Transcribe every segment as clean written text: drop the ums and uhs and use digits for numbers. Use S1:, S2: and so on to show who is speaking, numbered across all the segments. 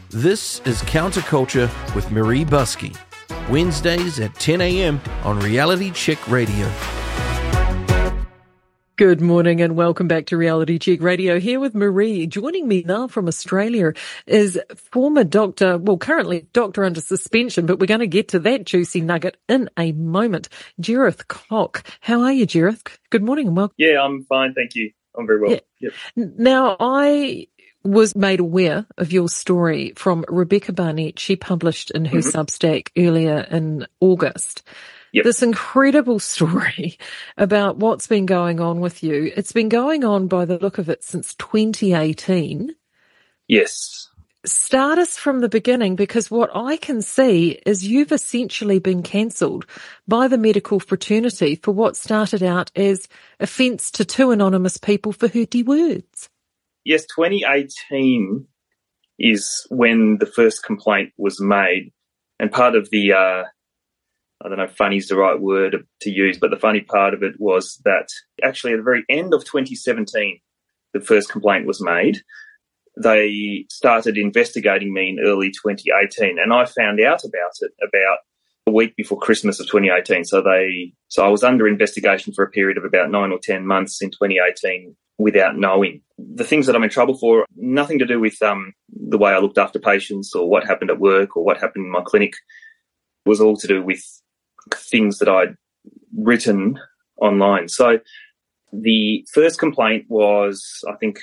S1: This is Counterculture with Marie Buskey, Wednesdays at 10 a.m. on Reality Check Radio.
S2: Good morning and welcome back to Reality Check Radio. Here with Marie. Joining me now from Australia is former doctor, currently doctor under suspension, but we're going to get to that juicy nugget in a moment. Jereth Cock. How are you, Jereth? Good morning and welcome.
S3: Yeah, I'm fine, thank you. I'm very well.
S2: Yeah. Yep. Now, I was made aware of your story from Rebecca Barnett. She published in her Substack earlier in August.
S3: Yep.
S2: This incredible story about what's been going on with you. It's been going on by the look of it since 2018.
S3: Yes.
S2: Start us from the beginning, because what I can see is you've essentially been cancelled by the medical fraternity for what started out as offence to two anonymous people for hurty words.
S3: Yes, 2018 is when the first complaint was made. And part of the, I don't know if funny is the right word to use, but the funny part of it was that actually at the very end of 2017, the first complaint was made. They started investigating me in early 2018, and I found out about it about a week before Christmas of 2018. So I was under investigation for a period of about 9 or 10 months in 2018 without knowing. The things that I'm in trouble for, nothing to do with the way I looked after patients or what happened at work or what happened in my clinic. It was all to do with things that I'd written online. So the first complaint was, I think,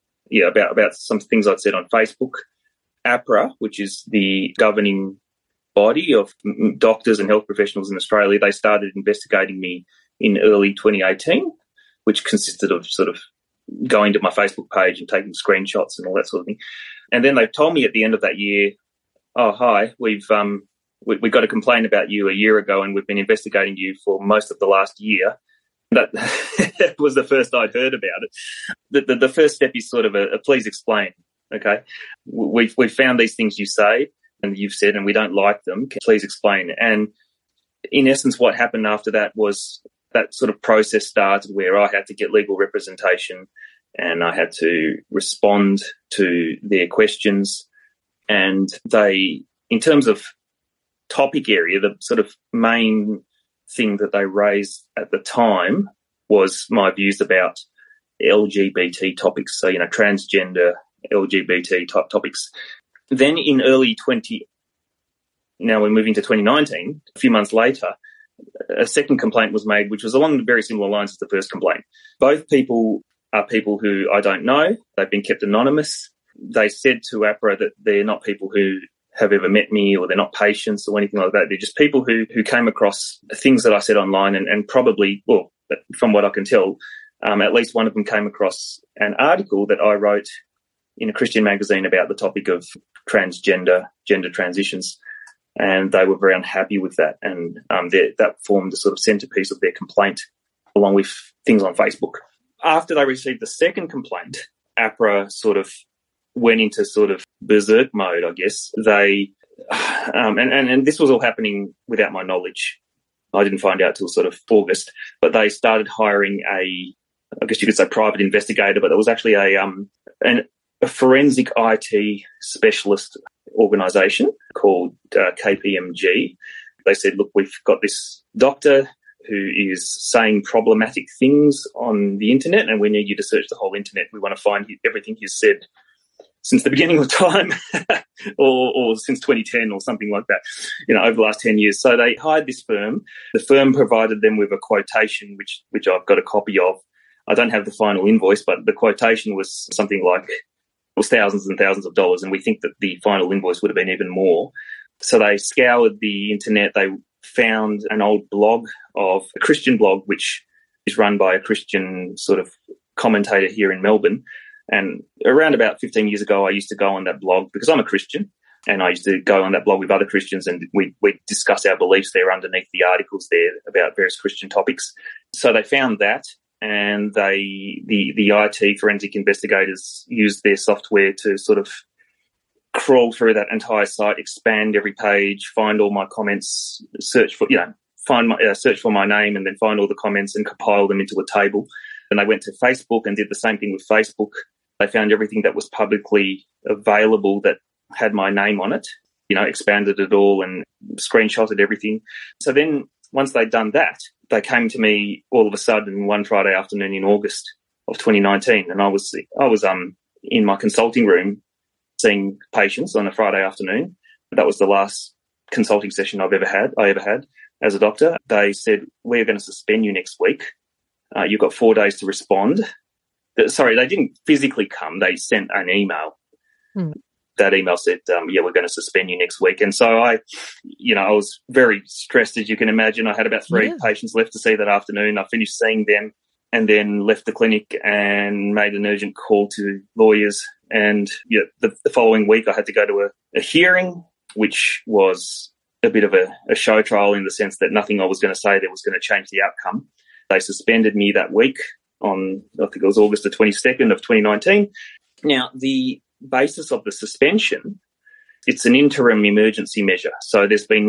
S3: about some things I'd said on Facebook. APRA, which is the governing body of doctors and health professionals in Australia, they started investigating me in early 2018, which consisted of sort of going to my Facebook page and taking screenshots and all that sort of thing. And then they told me at the end of that year, oh, hi, we got a complaint about you a year ago and we've been investigating you for most of the last year. That was the first I'd heard about it. The first step is sort of a please explain, okay? We've found these things you say and you've said and we don't like them. Please explain. And in essence, what happened after that was that sort of process started where I had to get legal representation and I had to respond to their questions. And they, in terms of topic area, the sort of main thing that they raised at the time was my views about LGBT topics. So, transgender, LGBT type topics. Then in now we're moving to 2019, a few months later, a second complaint was made, which was along the very similar lines as the first complaint. Both people are people who I don't know. They've been kept anonymous. They said to APRA that they're not people who have ever met me or they're not patients or anything like that. They're just people who came across things that I said online and probably, from what I can tell, at least one of them came across an article that I wrote in a Christian magazine about the topic of gender transitions. And they were very unhappy with that. And that formed the sort of centerpiece of their complaint, along with things on Facebook. After they received the second complaint, APRA sort of went into sort of berserk mode, I guess. They, and this was all happening without my knowledge. I didn't find out till sort of August, but they started hiring I guess you could say private investigator, but it was actually a forensic IT specialist organisation called KPMG. They said, look, we've got this doctor who is saying problematic things on the internet and we need you to search the whole internet. We want to find everything he's said since the beginning of time or since 2010 or something like that, over the last 10 years. So they hired this firm. The firm provided them with a quotation, which I've got a copy of. I don't have the final invoice, but the quotation was something like, it was thousands and thousands of dollars, and we think that the final invoice would have been even more. So they scoured the internet. They found an old blog of a Christian blog, which is run by a Christian sort of commentator here in Melbourne. And around about 15 years ago, I used to go on that blog because I'm a Christian, and I used to go on that blog with other Christians, and we discuss our beliefs there underneath the articles there about various Christian topics. So they found that. And the IT forensic investigators used their software to sort of crawl through that entire site, expand every page, find all my comments, search for my name, and then find all the comments and compile them into a table. And they went to Facebook and did the same thing with Facebook. They found everything that was publicly available that had my name on it, expanded it all and screenshotted everything. So then once they'd done that, they came to me all of a sudden one Friday afternoon in August of 2019, and I was in my consulting room seeing patients on a Friday afternoon. That was the last consulting session I ever had as a doctor. They said, "We're going to suspend you next week. You've got 4 days to respond." Sorry, they didn't physically come. They sent an email. That email said, we're going to suspend you next week. And so I was very stressed, as you can imagine. I had about 3 patients left to see that afternoon. I finished seeing them and then left the clinic and made an urgent call to lawyers. And the following week I had to go to a hearing, which was a bit of a show trial in the sense that nothing I was going to say there was going to change the outcome. They suspended me that week on, I think it was August the 22nd of 2019. Now, the basis of the suspension, it's an interim emergency measure. So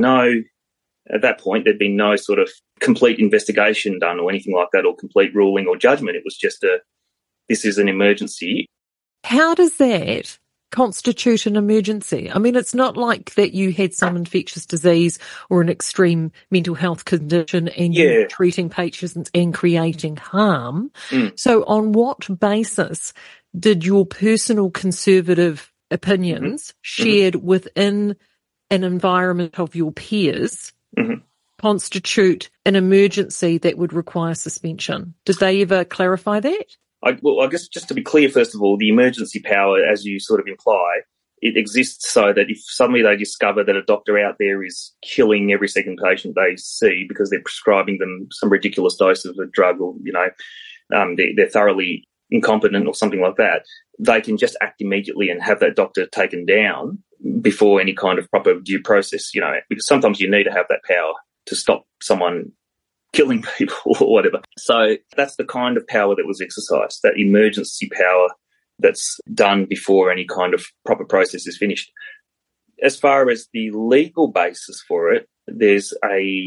S3: at that point, there'd been no sort of complete investigation done or anything like that, or complete ruling or judgment. It was just this is an emergency.
S2: How does that constitute an emergency? I mean, it's not like that you had some infectious disease or an extreme mental health condition and you're treating patients and creating harm. So on what basis did your personal conservative opinions shared within an environment of your peers constitute an emergency that would require suspension? Did they ever clarify that?
S3: I guess just to be clear, first of all, the emergency power, as you sort of imply, it exists so that if suddenly they discover that a doctor out there is killing every second patient they see because they're prescribing them some ridiculous dose of a drug, or, they're thoroughly incompetent or something like that, they can just act immediately and have that doctor taken down before any kind of proper due process, because sometimes you need to have that power to stop someone killing people or whatever. So that's the kind of power that was exercised, that emergency power that's done before any kind of proper process is finished. As far as the legal basis for it, there's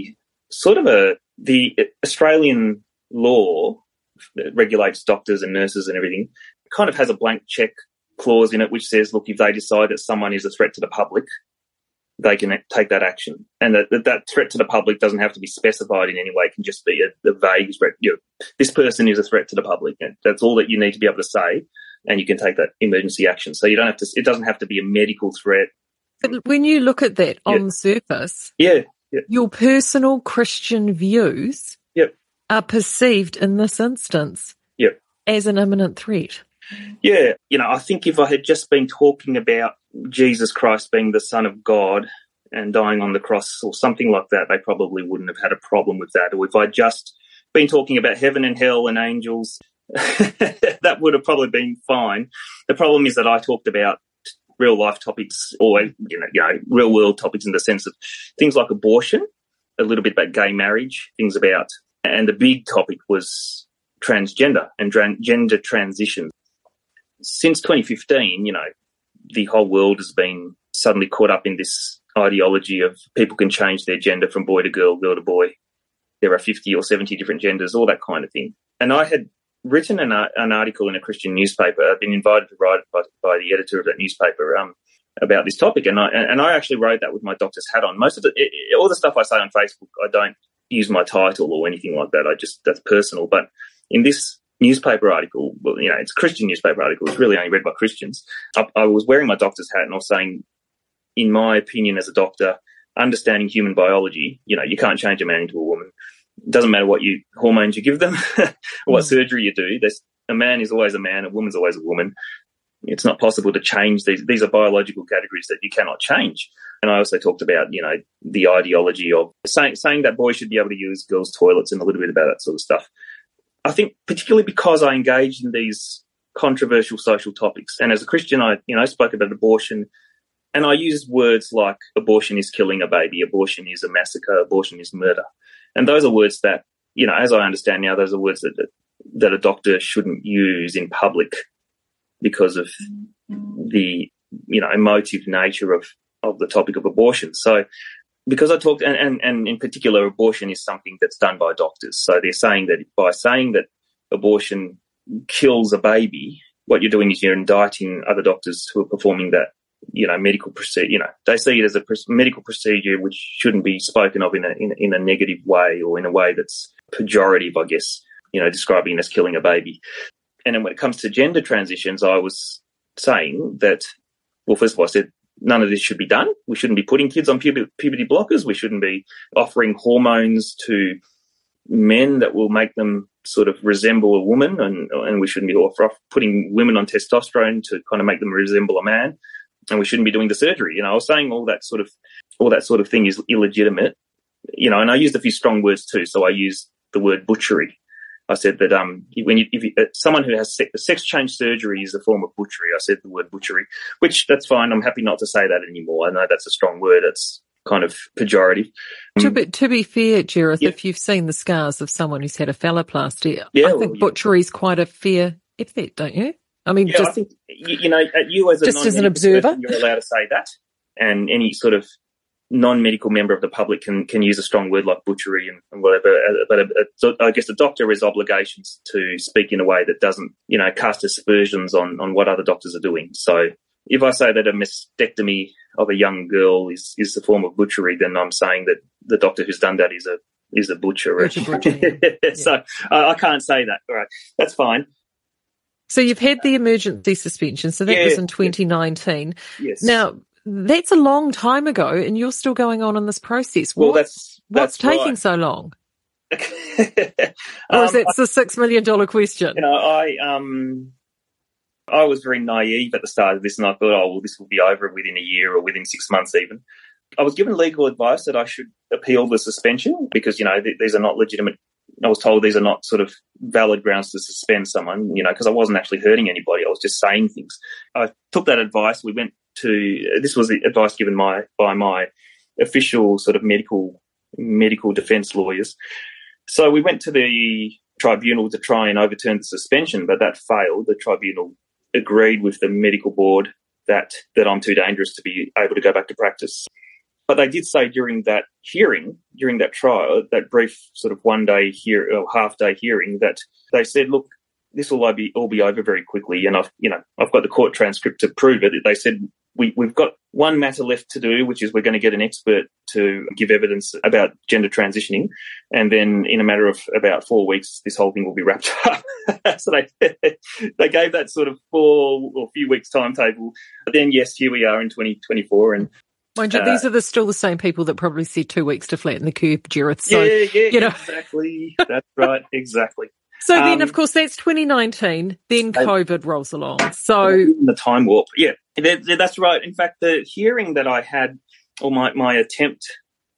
S3: the Australian law that regulates doctors and nurses and everything, kind of has a blank check clause in it which says, look, if they decide that someone is a threat to the public, they can take that action. And that threat to the public doesn't have to be specified in any way. It can just be a vague threat. This person is a threat to the public. And that's all that you need to be able to say, and you can take that emergency action. So it doesn't have to be a medical threat.
S2: But when you look at that on the surface, your personal Christian views are perceived in this instance as an imminent threat.
S3: Yeah, I think if I had just been talking about Jesus Christ being the Son of God and dying on the cross or something like that, they probably wouldn't have had a problem with that. Or if I'd just been talking about heaven and hell and angels, that would have probably been fine. The problem is that I talked about real life topics, or real world topics, in the sense of things like abortion, a little bit about gay marriage, and the big topic was transgender and gender transition. Since 2015, the whole world has been suddenly caught up in this ideology of people can change their gender from boy to girl, girl to boy. There are 50 or 70 different genders, all that kind of thing. And I had written an article in a Christian newspaper. I'd been invited to write it by the editor of that newspaper about this topic. And I actually wrote that with my doctor's hat on. Most of all the stuff I say on Facebook, I don't use my title or anything like that. That's personal. But in this newspaper article, it's a Christian newspaper article. It's really only read by Christians. I was wearing my doctor's hat and I was saying, in my opinion as a doctor, understanding human biology, you can't change a man into a woman. It doesn't matter what hormones you give them or what surgery you do. A man is always a man, a woman's always a woman. It's not possible to change these. These are biological categories that you cannot change. And I also talked about, the ideology of saying that boys should be able to use girls' toilets and a little bit about that sort of stuff. I think particularly because I engaged in these controversial social topics, and as a Christian, I spoke about abortion, and I used words like abortion is killing a baby, abortion is a massacre, abortion is murder. And those are words that, as I understand now, those are words that a doctor shouldn't use in public because of the, emotive nature of the topic of abortion. So because I talked, and in particular, abortion is something that's done by doctors. So they're saying that by saying that abortion kills a baby, what you're doing is you're indicting other doctors who are performing that, medical procedure. They see it as a medical procedure which shouldn't be spoken of in a negative way, or in a way that's pejorative, I guess. Describing it as killing a baby. And then when it comes to gender transitions, I was saying that, well, first of all, I said none of this should be done. We shouldn't be putting kids on puberty blockers. We shouldn't be offering hormones to men that will make them sort of resemble a woman, and we shouldn't be putting women on testosterone to kind of make them resemble a man, and we shouldn't be doing the surgery. I was saying all that sort of thing is illegitimate. And I used a few strong words too. So I used the word butchery. I said that someone who has sex change surgery is a form of butchery. I said the word butchery, which that's fine. I'm happy not to say that anymore. I know that's a strong word. It's kind of pejorative.
S2: To be fair, Gareth,
S3: yeah.
S2: If you've seen the scars of someone who's had a phalloplasty,
S3: yeah,
S2: I think butchery is quite a fair epithet, don't you? I mean,
S3: I think you as
S2: an observer,
S3: person, you're allowed to say that, and any sort of non-medical member of the public can use a strong word like butchery and whatever. But I guess a doctor has obligations to speak in a way that doesn't, cast aspersions on what other doctors are doing. So if I say that a mastectomy of a young girl is a form of butchery, then I'm saying that the doctor who's done that is a butcher.
S2: Yeah.
S3: So I can't say that. All right, that's fine.
S2: So you've had the emergency suspension. So that was in 2019.
S3: Yes.
S2: Now, that's a long time ago, and you're still going on in this process.
S3: Well,
S2: what's taking
S3: right.
S2: so long? Or is that the $6 million question?
S3: I was very naive at the start of this, and I thought, this will be over within a year or within 6 months even. I was given legal advice that I should appeal the suspension because, these are not legitimate. I was told these are not sort of valid grounds to suspend someone, because I wasn't actually hurting anybody. I was just saying things. I took that advice. We went to, this was the advice given by my official sort of medical defence lawyers. So we went to the tribunal to try and overturn the suspension, but that failed. The tribunal agreed with the medical board that I'm too dangerous to be able to go back to practice. But they did say during that hearing, during that trial, that brief sort of half-day hearing, that they said, look, this will all be over very quickly. And I've got the court transcript to prove it. They said, we've got one matter left to do, which is we're going to get an expert to give evidence about gender transitioning. And then in a matter of about 4 weeks, this whole thing will be wrapped up. So they gave that sort of 4 or few weeks timetable. But then, yes, here we are in 2024. And
S2: mind you, these are still the same people that probably said 2 weeks to flatten the curve, Gareth. So,
S3: exactly. That's right, exactly.
S2: So then, of course, that's 2019. Then COVID rolls along. So
S3: the time warp, yeah, that's right. In fact, the hearing that I had, or my attempt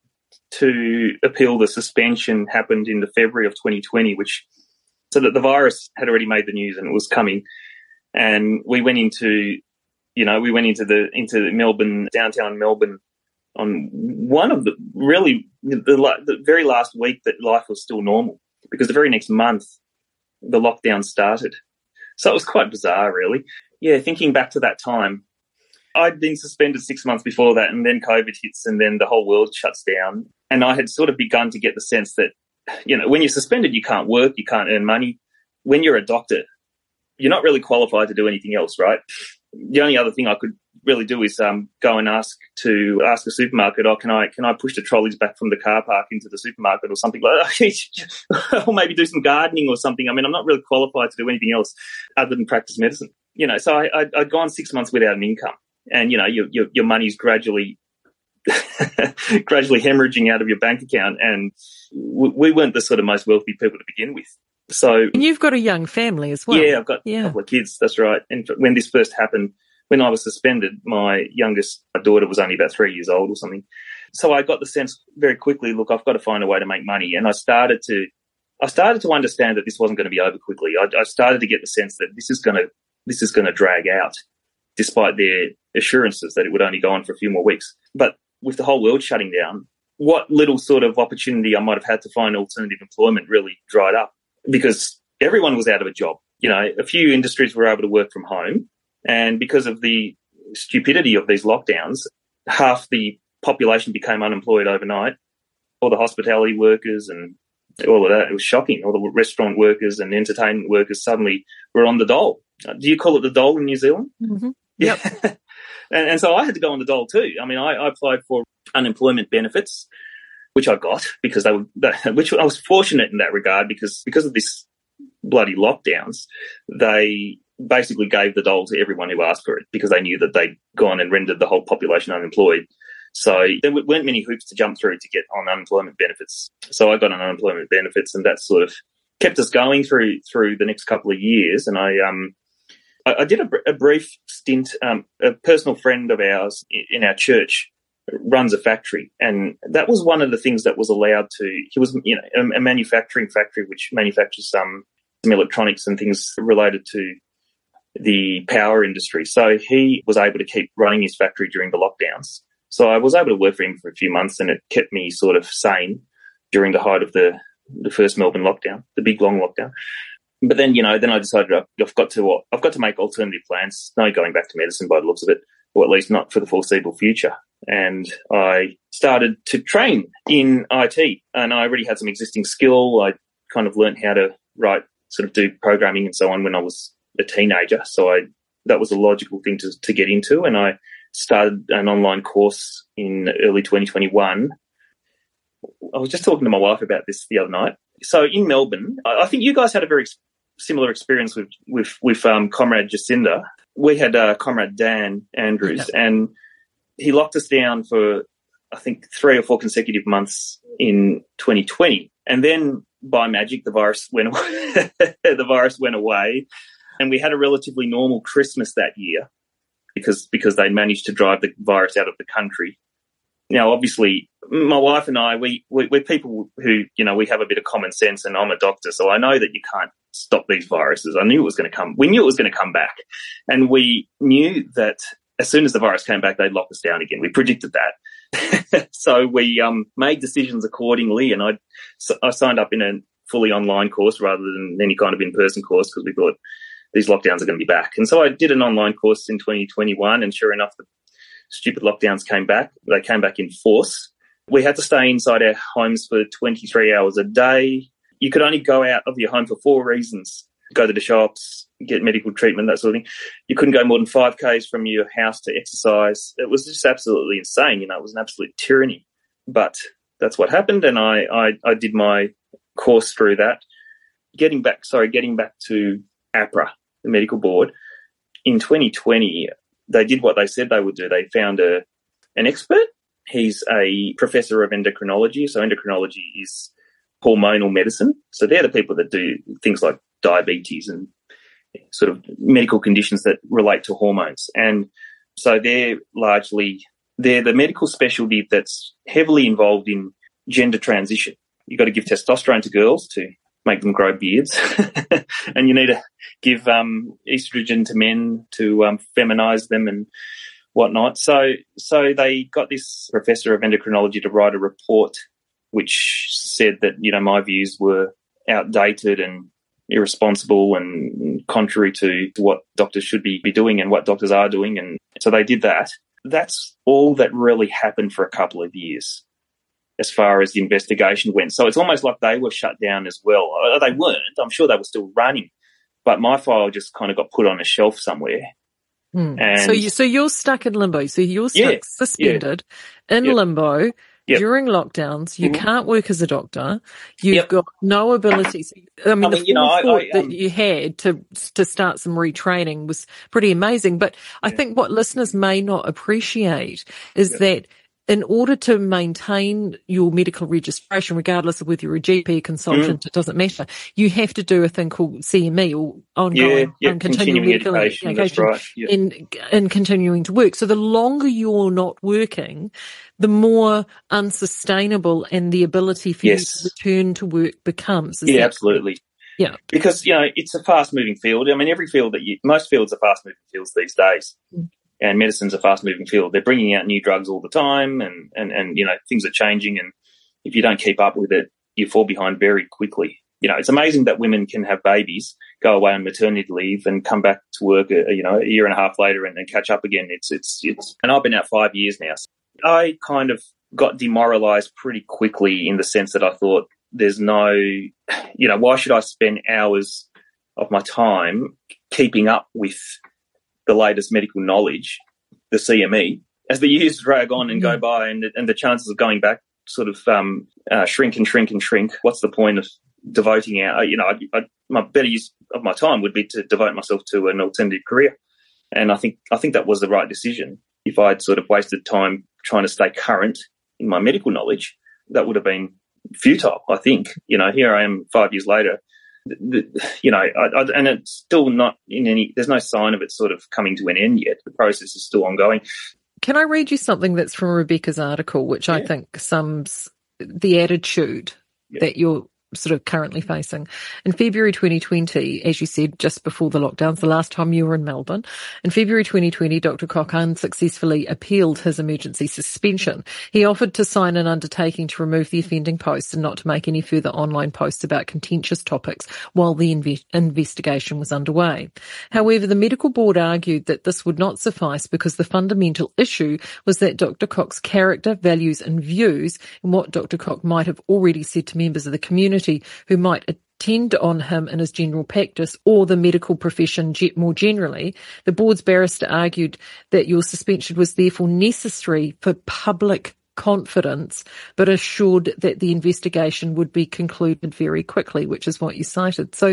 S3: to appeal the suspension, happened in the February of 2020, so that the virus had already made the news and it was coming, and we went into Melbourne, downtown Melbourne, on one of the very last week that life was still normal, because the very next month the lockdown started. So it was quite bizarre, really. Yeah, thinking back to that time, I'd been suspended 6 months before that, and then COVID hits, and then the whole world shuts down. And I had sort of begun to get the sense that, when you're suspended, you can't work, you can't earn money. When you're a doctor, you're not really qualified to do anything else, right? The only other thing I could really do is go and ask a supermarket, can I push the trolleys back from the car park into the supermarket or something like that, or maybe do some gardening or something. I mean, I'm not really qualified to do anything else other than practice medicine. So I'd gone 6 months without an income, and your money's gradually hemorrhaging out of your bank account, and we weren't the sort of most wealthy people to begin with. So,
S2: and you've got a young family as well.
S3: Yeah, I've got a couple of kids. That's right. And when this first happened, when I was suspended, my youngest daughter was only about 3 years old or something. So I got the sense very quickly, look, I've got to find a way to make money. And I started to understand that this wasn't going to be over quickly. I started to get the sense that this is going to drag out, despite their assurances that it would only go on for a few more weeks. But with the whole world shutting down, what little sort of opportunity I might have had to find alternative employment really dried up, because everyone was out of a job. A few industries were able to work from home, and because of the stupidity of these lockdowns, half the population became unemployed overnight. All the hospitality workers and all of that, it was shocking. All the restaurant workers and entertainment workers suddenly were on the dole. Do you call it the dole in New Zealand?
S2: Mm-hmm. Yep.
S3: And so I had to go on the dole too. I mean, I applied for unemployment benefits, which I got because which I was fortunate in that regard because of this bloody lockdowns, they basically gave the dole to everyone who asked for it because they knew that they'd gone and rendered the whole population unemployed. So there weren't many hoops to jump through to get on unemployment benefits. So I got on unemployment benefits, and that sort of kept us going through the next couple of years. And I did a brief stint. A personal friend of ours in our church runs a factory, and that was one of the things that was allowed to. He was, a manufacturing factory which manufactures some electronics and things related to the power industry. So he was able to keep running his factory during the lockdowns. So I was able to work for him for a few months, and it kept me sort of sane during the height of the first Melbourne lockdown, the big long lockdown. But then, then I decided I've got to make alternative plans. No going back to medicine by the looks of it, or at least not for the foreseeable future. And I started to train in IT, and I already had some existing skill. I kind of learned how to do programming and so on when I was a teenager. So that was a logical thing to get into, and I started an online course in early 2021. I was just talking to my wife about this the other night. So in Melbourne, I think you guys had a very similar experience with Comrade Jacinda. We had Comrade Dan Andrews, and he locked us down for, I think, 3 or 4 consecutive months in 2020. And then by magic, the virus went away. The virus went away, and we had a relatively normal Christmas that year because they managed to drive the virus out of the country. Now, obviously, my wife and I, we're people who, we have a bit of common sense, and I'm a doctor, so I know that you can't stop these viruses. I knew it was going to come. We knew it was going to come back. And we knew that as soon as the virus came back, they'd lock us down again. We predicted that. So we made decisions accordingly, and I signed up in a fully online course rather than any kind of in-person course because we thought these lockdowns are going to be back. And so I did an online course in 2021, and sure enough, the stupid lockdowns came back. They came back in force. We had to stay inside our homes for 23 hours a day. You could only go out of your home for 4 reasons: go to the shops, get medical treatment, that sort of thing. You couldn't go more than 5 Ks from your house to exercise. It was just absolutely insane. It was an absolute tyranny. But that's what happened, and I did my course through that. Getting back to APRA, the medical board, in 2020, they did what they said they would do. They found an expert. He's a professor of endocrinology. So endocrinology is hormonal medicine. So they're the people that do things like diabetes and sort of medical conditions that relate to hormones. And so they're the medical specialty that's heavily involved in gender transition. You've got to give testosterone to girls to make them grow beards, and you need to give estrogen to men to feminize them and whatnot. So they got this professor of endocrinology to write a report which said that, my views were outdated and irresponsible and contrary to what doctors should be doing and what doctors are doing. And so they did that. That's all that really happened for a couple of years as far as the investigation went. So it's almost like they were shut down as well. They weren't. I'm sure they were still running. But my file just kind of got put on a shelf somewhere. And
S2: So you're stuck in limbo. So you're stuck suspended in limbo during lockdowns. You can't work as a doctor. You've got no ability. The forethought that you had to start some retraining was pretty amazing. But I think what listeners may not appreciate is that in order to maintain your medical registration, regardless of whether you're a GP, consultant, it doesn't matter, you have to do a thing called CME, or ongoing continuing medical education, in continuing to work. So the longer you're not working, the more unsustainable and the ability for you to return to work becomes.
S3: Absolutely. Yeah. Because, it's a fast-moving field. I mean, most fields are fast-moving fields these days. And medicine's a fast-moving field. They're bringing out new drugs all the time, and things are changing. And if you don't keep up with it, you fall behind very quickly. It's amazing that women can have babies, go away on maternity leave, and come back to work, a year and a half later, and then catch up again. And I've been out 5 years now. So I kind of got demoralised pretty quickly in the sense that I thought, there's no, why should I spend hours of my time keeping up with the latest medical knowledge the CME. As the years drag on and go by and the chances of going back sort of shrink and shrink and shrink, what's the point of devoting our, my better use of my time would be to devote myself to an alternative career. And I think that was the right decision. If I'd sort of wasted time trying to stay current in my medical knowledge, that would have been futile, I think. Here I am 5 years later, and it's still not there's no sign of it sort of coming to an end yet. The process is still ongoing.
S2: Can I read you something that's from Rebecca's article, which I think sums the attitude that you're sort of currently facing? In February 2020, as you said, just before the lockdowns, the last time you were in Melbourne, in February 2020, Dr. Koch unsuccessfully appealed his emergency suspension. He offered to sign an undertaking to remove the offending posts and not to make any further online posts about contentious topics while the investigation was underway. However, the medical board argued that this would not suffice because the fundamental issue was that Dr. Koch's character, values and views, and what Dr. Koch might have already said to members of the community who might attend on him in his general practice or the medical profession more generally. The board's barrister argued that your suspension was therefore necessary for public confidence, but assured that the investigation would be concluded very quickly, which is what you cited. So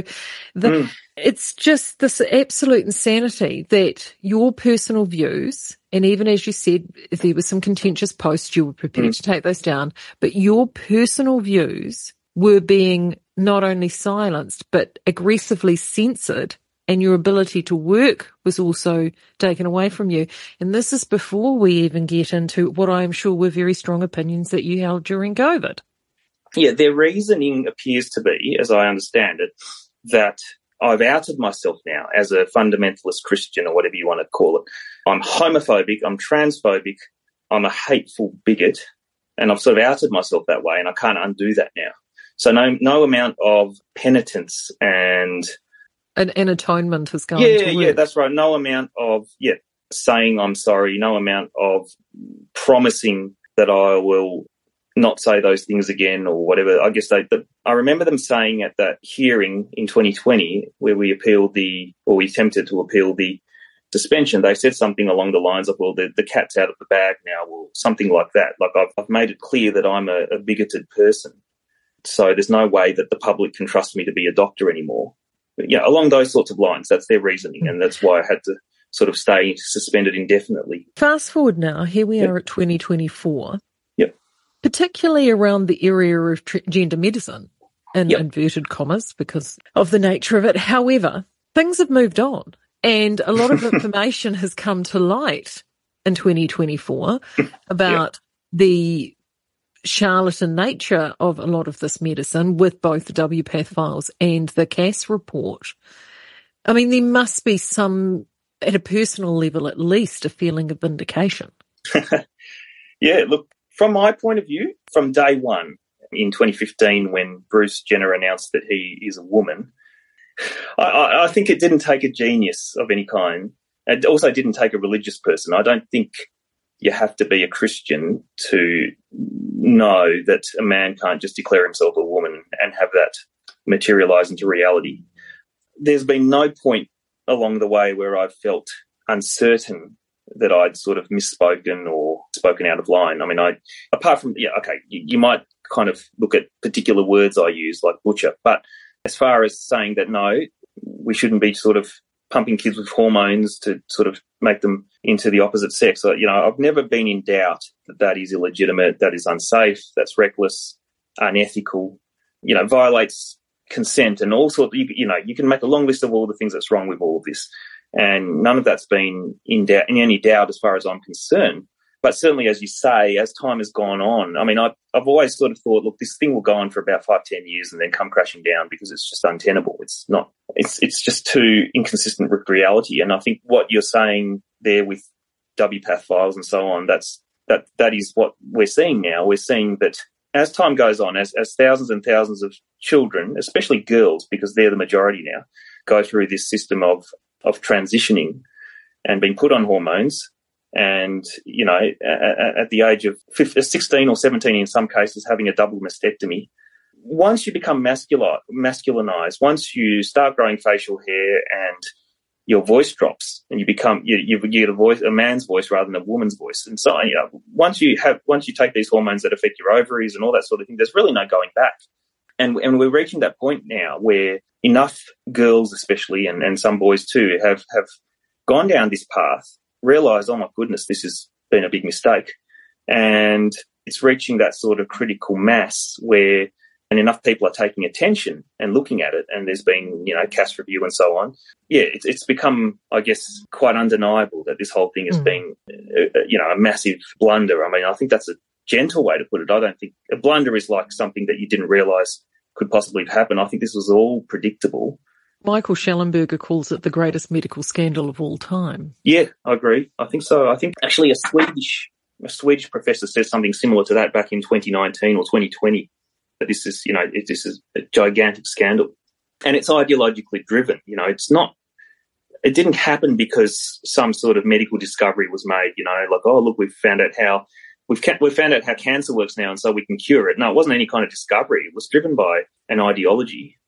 S2: it's just this absolute insanity that your personal views, and even as you said, if there were some contentious posts, you were prepared to take those down, but your personal views were being not only silenced, but aggressively censored, and your ability to work was also taken away from you. And this is before we even get into what I am sure were very strong opinions that you held during COVID.
S3: Yeah, their reasoning appears to be, as I understand it, that I've outed myself now as a fundamentalist Christian or whatever you want to call it. I'm homophobic, I'm transphobic, I'm a hateful bigot, and I've sort of outed myself that way, and I can't undo that now. So no amount of penitence and
S2: an atonement has gone to work.
S3: Yeah, that's right. No amount of saying I'm sorry, no amount of promising that I will not say those things again or whatever. I guess I remember them saying at that hearing in 2020 where we attempted to appeal the suspension, they said something along the lines of, well, the cat's out of the bag now, or something like that. Like I've made it clear that I'm a bigoted person. So there's no way that the public can trust me to be a doctor anymore. But along those sorts of lines, that's their reasoning, and that's why I had to sort of stay suspended indefinitely.
S2: Fast forward now, here we are at 2024.
S3: Yep.
S2: Particularly around the area of gender medicine, in inverted commas, because of the nature of it. However, things have moved on, and a lot of information has come to light in 2024 about the charlatan nature of a lot of this medicine with both the WPATH files and the Cass report. I mean, there must be some, at a personal level at least, a feeling of vindication.
S3: Yeah, look, from my point of view, from day one in 2015 when Bruce Jenner announced that he is a woman, I think it didn't take a genius of any kind. It also didn't take a religious person. I don't think you have to be a Christian to know that a man can't just declare himself a woman and have that materialise into reality. There's been no point along the way where I've felt uncertain that I'd sort of misspoken or spoken out of line. I mean, apart from, you might kind of look at particular words I use, like butcher, but as far as saying that, no, we shouldn't be sort of pumping kids with hormones to sort of make them into the opposite sex. So, I've never been in doubt that that is illegitimate, that is unsafe, that's reckless, unethical, violates consent and all sorts. You can make a long list of all the things that's wrong with all of this, and none of that's been in any doubt as far as I'm concerned. But certainly, as you say, as time has gone on, I mean, I've always sort of thought, look, this thing will go on for about 5-10 years and then come crashing down because it's just untenable. It's just too inconsistent with reality. And I think what you're saying there with WPATH files and so on, that is what we're seeing now. We're seeing that as time goes on, as thousands and thousands of children, especially girls, because they're the majority now, go through this system of transitioning and being put on hormones, and, at the age of 16 or 17 in some cases, having a double mastectomy. Once you become masculinized, once you start growing facial hair and your voice drops and you become you get a man's voice rather than a woman's voice. And so, once you take these hormones that affect your ovaries and all that sort of thing, there's really no going back. And we're reaching that point now where enough girls, especially, and some boys too, have gone down this path, realised, oh my goodness, this has been a big mistake, and it's reaching that sort of critical mass where. And enough people are taking attention and looking at it, and there's been, CAS review and so on. Yeah, it's become, I guess, quite undeniable that this whole thing has been, a massive blunder. I mean, I think that's a gentle way to put it. I don't think a blunder is like something that you didn't realise could possibly happen. I think this was all predictable.
S2: Michael Schellenberger calls it the greatest medical scandal of all time.
S3: Yeah, I agree. I think so. I think actually a Swedish professor said something similar to that back in 2019 or 2020. That this is, this is a gigantic scandal, and it's ideologically driven. It didn't happen because some sort of medical discovery was made. Like, oh look, we've found out how cancer works now, and so we can cure it. No, it wasn't any kind of discovery. It was driven by an ideology,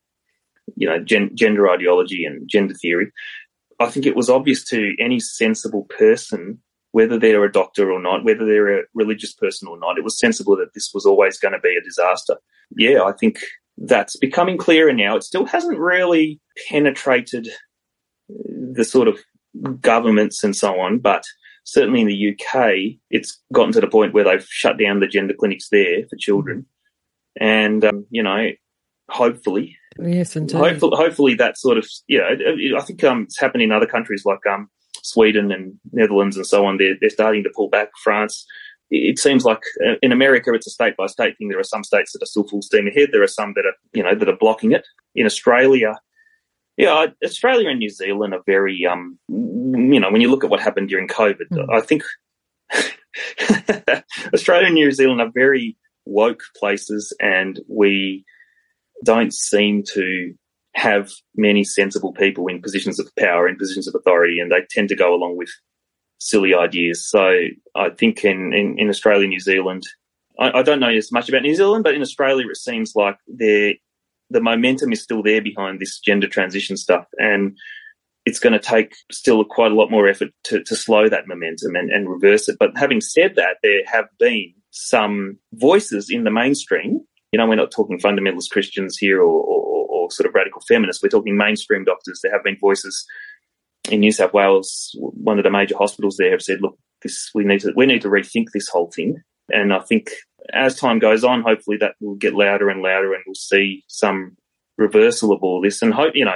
S3: gender ideology and gender theory. I think it was obvious to any sensible person, whether they're a doctor or not, whether they're a religious person or not, it was sensible that this was always going to be a disaster. Yeah, I think that's becoming clearer now. It still hasn't really penetrated the sort of governments and so on, but certainly in the UK, it's gotten to the point where they've shut down the gender clinics there for children. And, hopefully,
S2: yes, indeed.
S3: Hopefully that sort of, I think it's happened in other countries like Sweden and Netherlands and so on. They're starting to pull back. France, it seems like in America it's a state-by-state thing. There are some states that are still full steam ahead. There are some that are, that are blocking it. In Australia, Australia and New Zealand are very, when you look at what happened during COVID, I think Australia and New Zealand are very woke places, and we don't seem to have many sensible people in positions of power, in positions of authority, and they tend to go along with silly ideas. So I think in Australia, New Zealand, I don't know as much about New Zealand, but in Australia it seems like the momentum is still there behind this gender transition stuff, and it's going to take still quite a lot more effort to slow that momentum and reverse it. But having said that, there have been some voices in the mainstream. We're not talking fundamentalist Christians here or sort of radical feminists. We're talking mainstream doctors. There have been voices in New South Wales. One of the major hospitals there have said, look, we need to rethink this whole thing. And I think as time goes on, hopefully that will get louder and louder, and we'll see some reversal of all this. And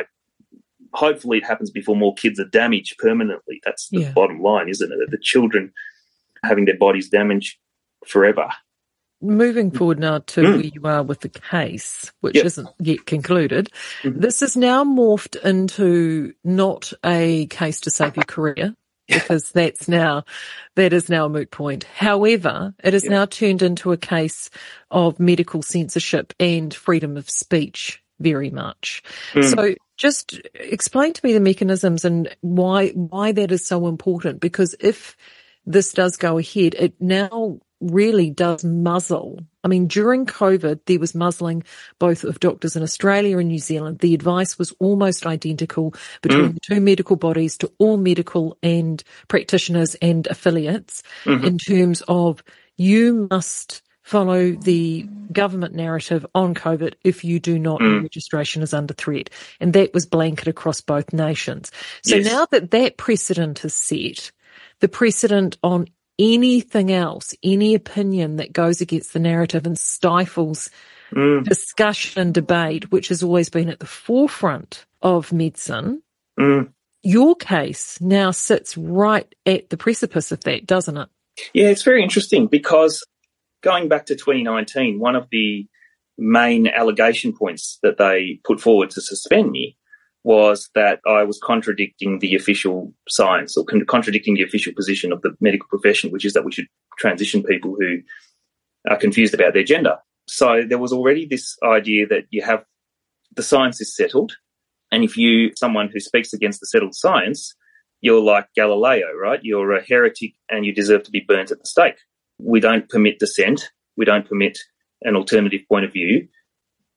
S3: hopefully it happens before more kids are damaged permanently. That's the bottom line, isn't it? The children having their bodies damaged forever.
S2: Moving forward now to where you are with the case, which isn't yet concluded, this has now morphed into not a case to save your career, because that is now a moot point. However, it has now turned into a case of medical censorship and freedom of speech very much. So just explain to me the mechanisms and why that is so important, because if this does go ahead, it now really does muzzle. I mean, during COVID, there was muzzling both of doctors in Australia and New Zealand. The advice was almost identical between the two medical bodies to all medical and practitioners and affiliates in terms of you must follow the government narrative on COVID. If you do not, your registration is under threat. And that was blanket across both nations. So now that precedent is set, the precedent on anything else, any opinion that goes against the narrative and stifles discussion and debate, which has always been at the forefront of medicine, your case now sits right at the precipice of that, doesn't it?
S3: Yeah, it's very interesting, because going back to 2019, one of the main allegation points that they put forward to suspend me was that I was contradicting the official science, or contradicting the official position of the medical profession, which is that we should transition people who are confused about their gender. So there was already this idea that you have the science is settled, and if someone who speaks against the settled science, you're like Galileo, right? You're a heretic and you deserve to be burnt at the stake. We don't permit dissent. We don't permit an alternative point of view.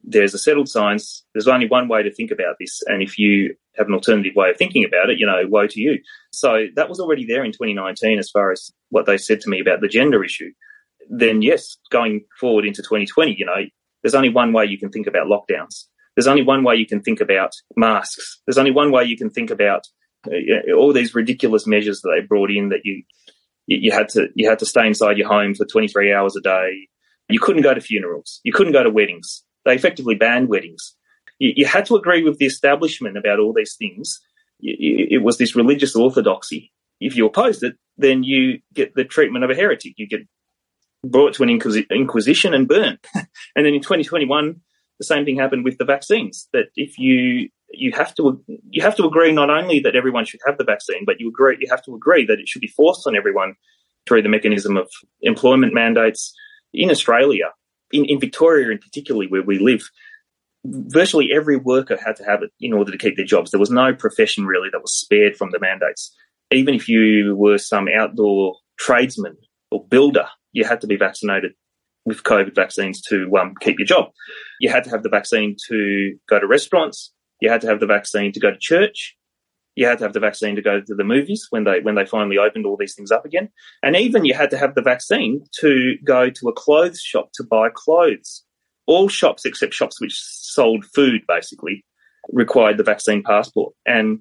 S3: there's a settled science. There's only one way to think about this. And if you have an alternative way of thinking about it, woe to you. So that was already there in 2019 as far as what they said to me about the gender issue. Then, yes, going forward into 2020, there's only one way you can think about lockdowns. There's only one way you can think about masks. There's only one way you can think about all these ridiculous measures that they brought in, that you had to stay inside your home for 23 hours a day. You couldn't go to funerals. You couldn't go to weddings. They effectively banned weddings. You had to agree with the establishment about all these things. It was this religious orthodoxy. If you opposed it, then you get the treatment of a heretic. You get brought to an inquisition and burnt. And then in 2021, the same thing happened with the vaccines, that if you have to agree not only that everyone should have the vaccine, but you have to agree that it should be forced on everyone through the mechanism of employment mandates. In Australia, in Victoria in particular, where we live, virtually every worker had to have it in order to keep their jobs. There was no profession really that was spared from the mandates. Even if you were some outdoor tradesman or builder, you had to be vaccinated with COVID vaccines to keep your job. You had to have the vaccine to go to restaurants. You had to have the vaccine to go to church. You had to have the vaccine to go to the movies when they finally opened all these things up again. And even you had to have the vaccine to go to a clothes shop to buy clothes. All shops except shops which sold food, basically, required the vaccine passport. And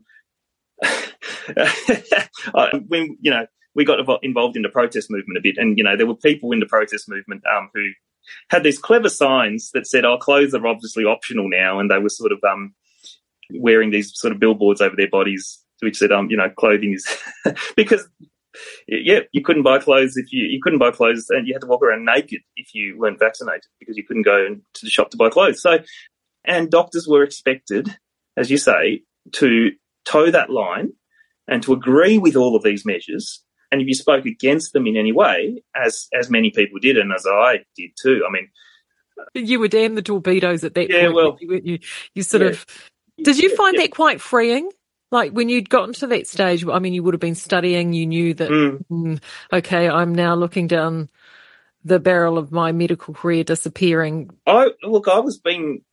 S3: when, we got involved in the protest movement a bit, and, there were people in the protest movement who had these clever signs that said, clothes are obviously optional now, and they were sort of wearing these sort of billboards over their bodies which said, clothing is because, you couldn't buy clothes you couldn't buy clothes, and you had to walk around naked if you weren't vaccinated because you couldn't go to the shop to buy clothes. So, and doctors were expected, as you say, to toe that line and to agree with all of these measures. And if you spoke against them in any way, as many people did, and as I did too,
S2: you were damn the torpedoes at that point.
S3: Well,
S2: weren't you? You sort of. Did you find that quite freeing? Like when you'd gotten to that stage, you would have been studying. You knew that. Okay, I'm now looking down the barrel of my medical career disappearing.
S3: I thought I was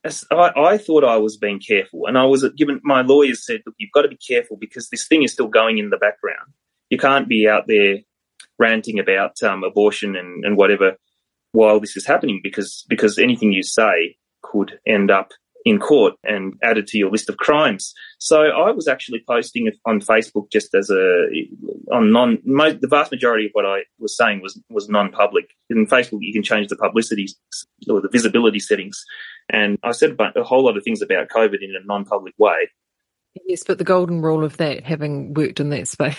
S3: being careful, and I was given. My lawyers said, "Look, you've got to be careful because this thing is still going in the background. You can't be out there ranting about abortion and whatever while this is happening because anything you say could end up in court and added to your list of crimes." So I was actually posting it on Facebook just as the vast majority of what I was saying was non-public. In Facebook, you can change the publicity or the visibility settings. And I said a whole lot of things about COVID in a non-public way.
S2: Yes, but the golden rule of that, having worked in that space,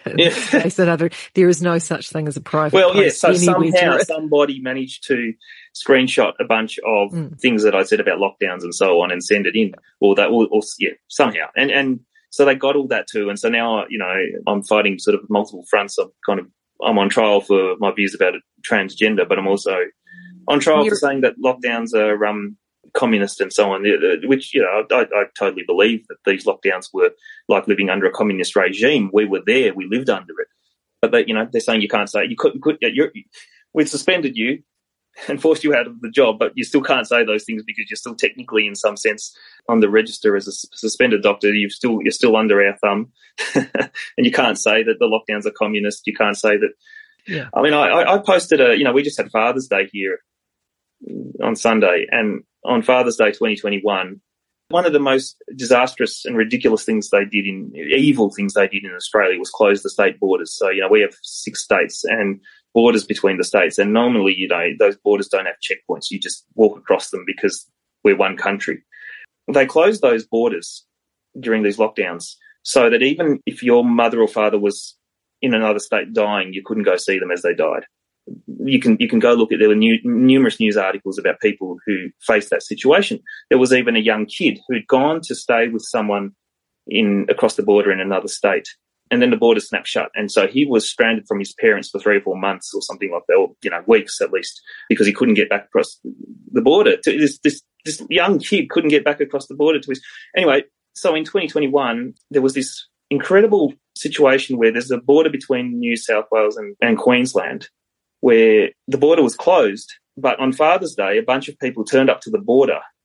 S2: there is no such thing as a private post.
S3: Well, yes, so somehow somebody managed to screenshot a bunch of things that I said about lockdowns and so on and send it in, somehow. And so they got all that too. And so now, I'm fighting sort of multiple fronts. I'm on trial for my views about transgender, but I'm also on trial for saying that lockdowns are communist and so on, which, I totally believe that these lockdowns were like living under a communist regime. We were there, we lived under it. But they're saying you can't say, we've suspended you and forced you out of the job, but you still can't say those things because you're still technically, in some sense, on the register as a suspended doctor. You're still under our thumb, and you can't say that the lockdowns are communist. You can't say that. Yeah. I posted we just had Father's Day here on Sunday, and on Father's Day 2021, one of the most disastrous and ridiculous evil things they did in Australia was close the state borders. So, we have 6 states and borders between the states. And normally, those borders don't have checkpoints. You just walk across them because we're one country. They closed those borders during these lockdowns so that even if your mother or father was in another state dying, you couldn't go see them as they died. You can go look at, there were numerous news articles about people who faced that situation. There was even a young kid who'd gone to stay with someone across the border in another state, and then the border snapped shut, and so he was stranded from his parents for 3 or 4 months or something like that, or weeks at least, because he couldn't get back across the border. This young kid couldn't get back across the border to his. Anyway, so in 2021 there was this incredible situation where there's a border between New South Wales and Queensland, where the border was closed, but on Father's Day, a bunch of people turned up to the border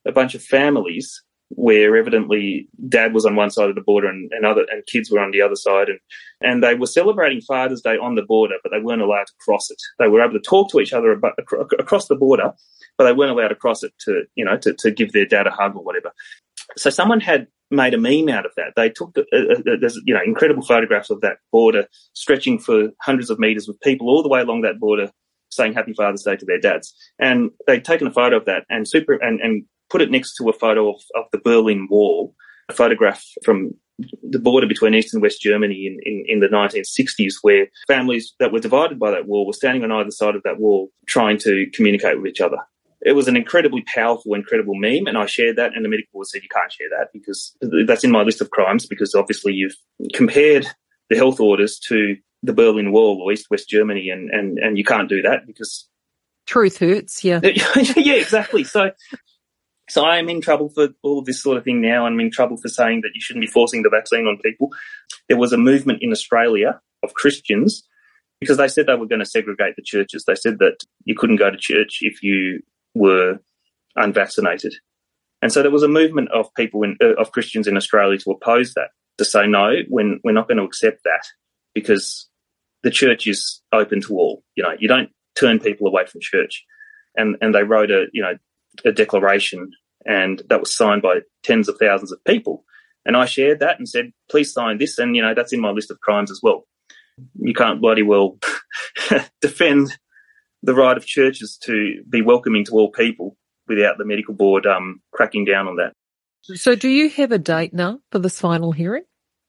S3: a bunch of families where evidently dad was on one side of the border and kids were on the other side, and they were celebrating Father's Day on the border, but they weren't allowed to cross it. They were able to talk to each other across the border, but they weren't allowed to cross it to give their dad a hug or whatever. So someone had made a meme out of that. They took there's incredible photographs of that border stretching for hundreds of meters with people all the way along that border saying Happy Father's Day to their dads. And they'd taken a photo of that and put it next to a photo of the Berlin Wall, a photograph from the border between East and West Germany in the 1960s, where families that were divided by that wall were standing on either side of that wall trying to communicate with each other. It was an incredibly powerful, incredible meme, and I shared that, and the medical board said you can't share that because that's in my list of crimes, because obviously you've compared the health orders to the Berlin Wall or East-West Germany, and you can't do that because...
S2: Truth hurts, yeah.
S3: Yeah, exactly. So I am in trouble for all of this sort of thing now. I'm in trouble for saying that you shouldn't be forcing the vaccine on people. There was a movement in Australia of Christians because they said they were going to segregate the churches. They said that you couldn't go to church if you were unvaccinated. And so there was a movement of people, of Christians in Australia to oppose that, to say, no, we're not going to accept that because the church is open to all. You don't turn people away from church. And they wrote a declaration, and that was signed by tens of thousands of people. And I shared that and said, please sign this. And, that's in my list of crimes as well. You can't bloody well defend the right of churches to be welcoming to all people without the medical board cracking down on that.
S2: So do you have a date now for this final hearing?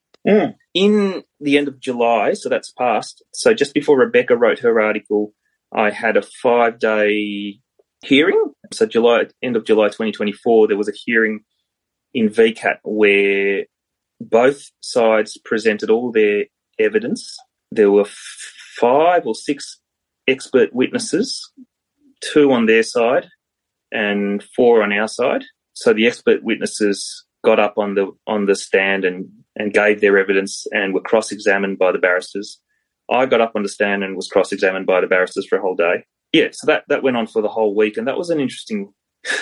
S3: In the end of July, so that's passed. So just before Rebecca wrote her article, I had a 5-day hearing. So end of July 2024, there was a hearing in VCAT where both sides presented all their evidence. There were 5 or 6 expert witnesses, 2 on their side and 4 on our side. So the expert witnesses got up on the stand and gave their evidence and were cross-examined by the barristers. I got up on the stand and was cross-examined by the barristers for a whole day. Yeah, so that went on for the whole week, and that was an interesting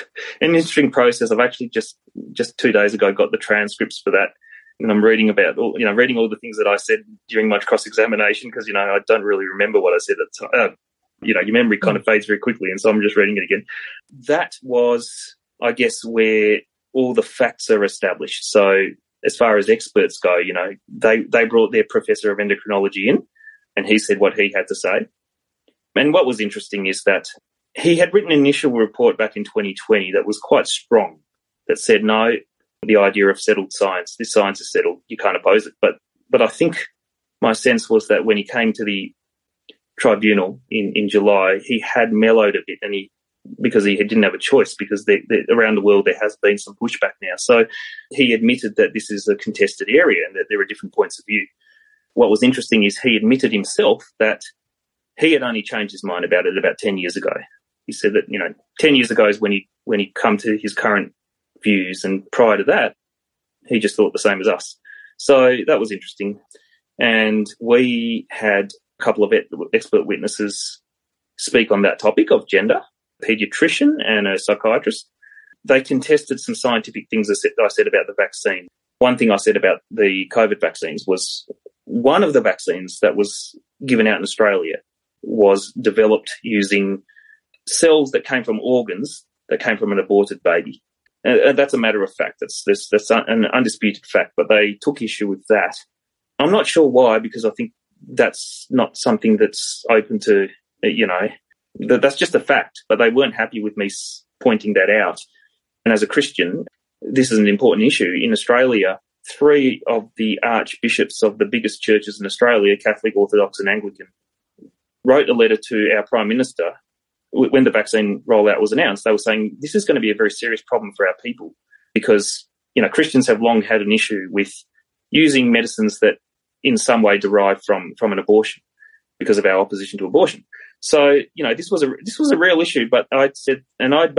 S3: process. I've actually just 2 days ago got the transcripts for that, and I'm reading about all the things that I said during my cross-examination because I don't really remember what I said at the time. Your memory kind of fades very quickly, and so I'm just reading it again. That was, I guess, where all the facts are established. So as far as experts go, they brought their professor of endocrinology in, and he said what he had to say. And what was interesting is that he had written an initial report back in 2020 that was quite strong, that said, no, the idea of settled science, this science is settled, you can't oppose it. But I think my sense was that when he came to the tribunal in July, he had mellowed a bit, and because he didn't have a choice, because around the world there has been some pushback now. So he admitted that this is a contested area and that there are different points of view. What was interesting is he admitted himself that he had only changed his mind about it about 10 years ago. He said that, 10 years ago is when he come to his current views, and prior to that, he just thought the same as us. So that was interesting. And we had a couple of expert witnesses speak on that topic of gender, a paediatrician and a psychiatrist. They contested some scientific things I said about the vaccine. One thing I said about the COVID vaccines was one of the vaccines that was given out in Australia was developed using cells that came from organs that came from an aborted baby. And that's a matter of fact. That's an undisputed fact, but they took issue with that. I'm not sure why, because I think that's not something that's open to, that's just a fact, but they weren't happy with me pointing that out. And as a Christian, this is an important issue. In Australia, 3 of the archbishops of the biggest churches in Australia, Catholic, Orthodox and Anglican, wrote a letter to our Prime Minister when the vaccine rollout was announced. They were saying this is going to be a very serious problem for our people because, Christians have long had an issue with using medicines that in some way derive from an abortion because of our opposition to abortion. So, this was a real issue, but I'd said, and I'd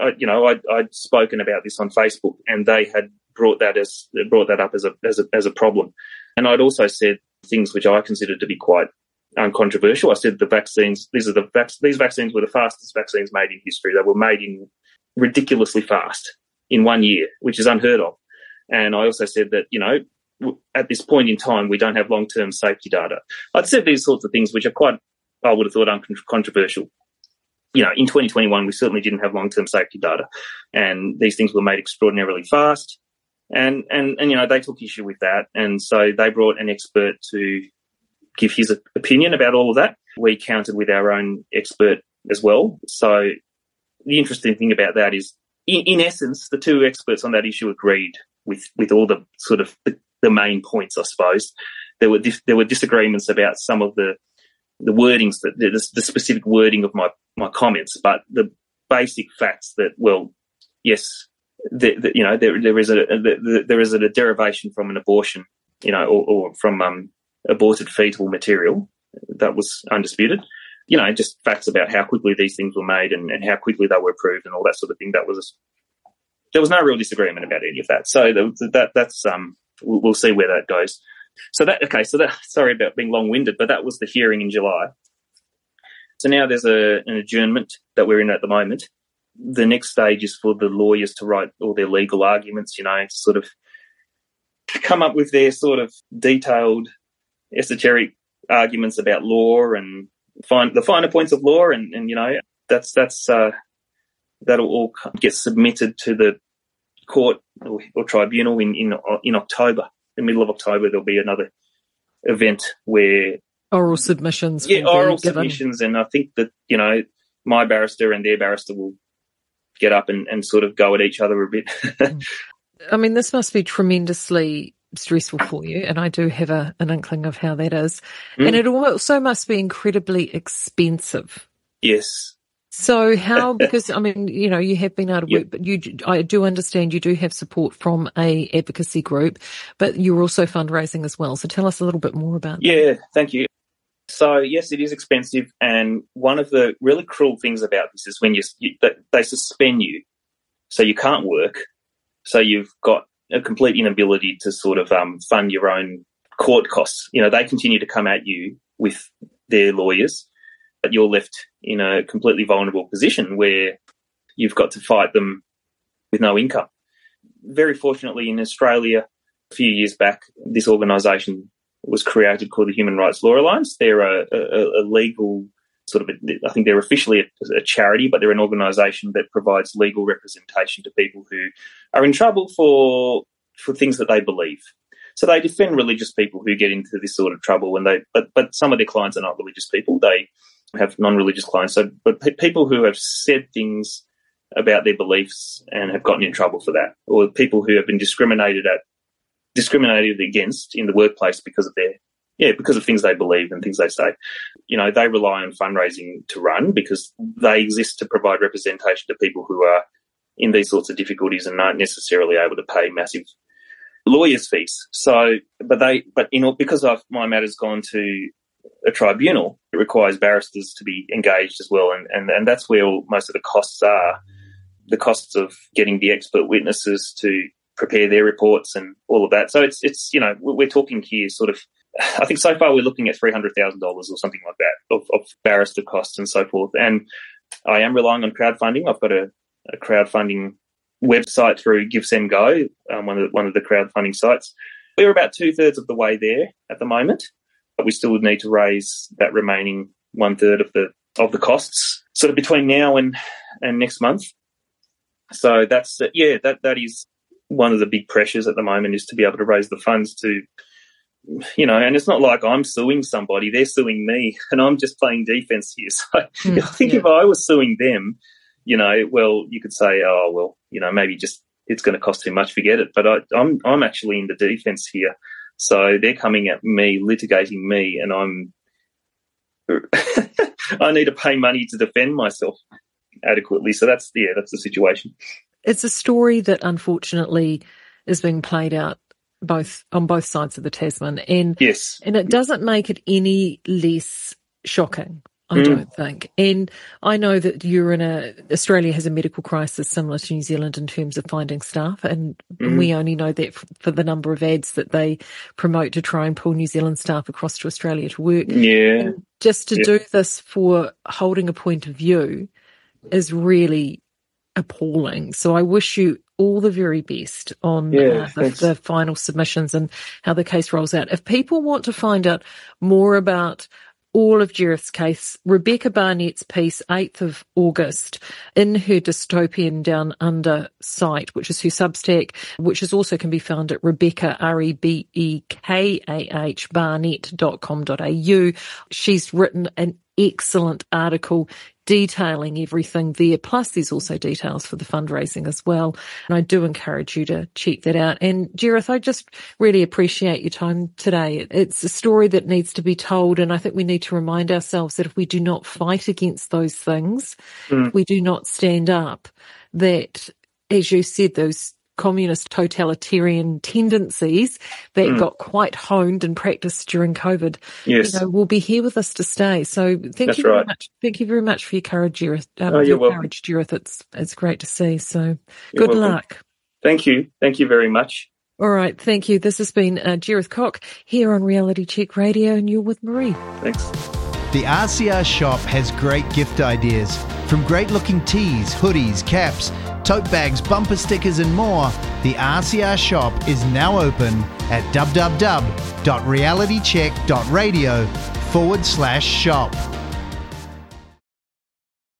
S3: spoken about this on Facebook, and they had brought that up as a problem. And I'd also said things which I considered to be quite uncontroversial. I said these vaccines were the fastest vaccines made in history. They were made in ridiculously fast. in 1 year, which is unheard of. And I also said that, at this point in time, we don't have long-term safety data. I'd said these sorts of things which are quite, I would have thought, uncontroversial. In 2021, we certainly didn't have long-term safety data, and these things were made extraordinarily fast. And they took issue with that. And so they brought an expert to give his opinion about all of that. We countered with our own expert as well. So the interesting thing about that is, in essence, the two experts on that issue agreed with all the sort of the main points, I suppose. There were disagreements about some of the wordings, the specific wording of my comments, but the basic facts that, well, yes, there is a derivation from an abortion, or from aborted fetal material. That was undisputed. Just facts about how quickly these things were made and how quickly they were approved and all that sort of thing. There was no real disagreement about any of that. So that's we'll see where that goes. So sorry about being long-winded, but that was the hearing in July. So now there's an adjournment that we're in at the moment. The next stage is for the lawyers to write all their legal arguments, to sort of come up with their sort of detailed, esoteric arguments about law and find the finer points of law, and that'll all get submitted to the court or tribunal in October. In the middle of October, there'll be another event where
S2: oral submissions.
S3: Oral submissions, and I think that my barrister and their barrister will get up and sort of go at each other a bit.
S2: I mean, this must be tremendously stressful for you, and I do have an inkling of how that is. And it also must be incredibly expensive.
S3: Yes.
S2: So how, because, I mean, you have been out of work, but I do understand you do have support from a advocacy group, but you're also fundraising as well. So tell us a little bit more about that.
S3: Yeah, thank you. So, yes, it is expensive. And one of the really cruel things about this is when they suspend you, so you can't work. So you've got a complete inability to sort of fund your own court costs. They continue to come at you with their lawyers, but you're left in a completely vulnerable position where you've got to fight them with no income. Very fortunately, in Australia, a few years back, this organisation was created called the Human Rights Law Alliance. They're a legal sort of, I think they're officially a charity, but they're an organisation that provides legal representation to people who are in trouble for things that they believe. So they defend religious people who get into this sort of trouble, but some of their clients are not religious people. They have non-religious clients. So, but people who have said things about their beliefs and have gotten in trouble for that, or people who have been discriminated against in the workplace because of things they believe and things they say. They rely on fundraising to run because they exist to provide representation to people who are in these sorts of difficulties and aren't necessarily able to pay massive lawyers' fees. So, because my matter's gone to a tribunal, it requires barristers to be engaged as well, and that's where most of the costs are. The costs of getting the expert witnesses to prepare their reports and all of that. So it's we're talking here sort of, I think so far we're looking at $300,000 or something like that of barrister costs and so forth. And I am relying on crowdfunding. I've got a crowdfunding website through GiveSendGo, one of the crowdfunding sites. We're about 2/3 of the way there at the moment, but we still would need to raise that remaining 1/3 of the costs sort of between now and next month. So that's that is one of the big pressures at the moment, is to be able to raise the funds to, and it's not like I'm suing somebody, they're suing me and I'm just playing defense here. So I think if I was suing them, well, you could say, oh, well, maybe just it's going to cost too much, forget it. But I'm actually in the defense here. So they're coming at me, litigating me, and I need to pay money to defend myself adequately. So that's the situation.
S2: It's a story that unfortunately is being played out on both sides of the Tasman, and
S3: yes,
S2: and it doesn't make it any less shocking, I don't think. And I know that Australia has a medical crisis similar to New Zealand in terms of finding staff, and we only know that for the number of ads that they promote to try and pull New Zealand staff across to Australia to work.
S3: Yeah,
S2: and just to do this for holding a point of view is really appalling. So I wish you all the very best on the final submissions and how the case rolls out. If people want to find out more about all of Jereth's case, Rebecca Barnett's piece, 8th of August, in her Dystopian Down Under site, which is her Substack, which is also can be found at Rebecca, REBEKAH, barnett.com.au. She's written an excellent article detailing everything there. Plus, there's also details for the fundraising as well. And I do encourage you to check that out. And Jereth, I just really appreciate your time today. It's a story that needs to be told. And I think we need to remind ourselves that if we do not fight against those things, if we do not stand up, that, as you said, those communist totalitarian tendencies that got quite honed and practiced during COVID, will be here with us to stay. So thank you very much. Thank you very much for your courage, Jereth. It's great to see. So good luck.
S3: Thank you. Thank you very much.
S2: All right. Thank you. This has been Jereth Cock here on Reality Check Radio, and you're with Marie.
S3: Thanks.
S4: The RCR shop has great gift ideas. From great-looking tees, hoodies, caps, tote bags, bumper stickers and more, the RCR shop is now open at www.realitycheck.radio/shop.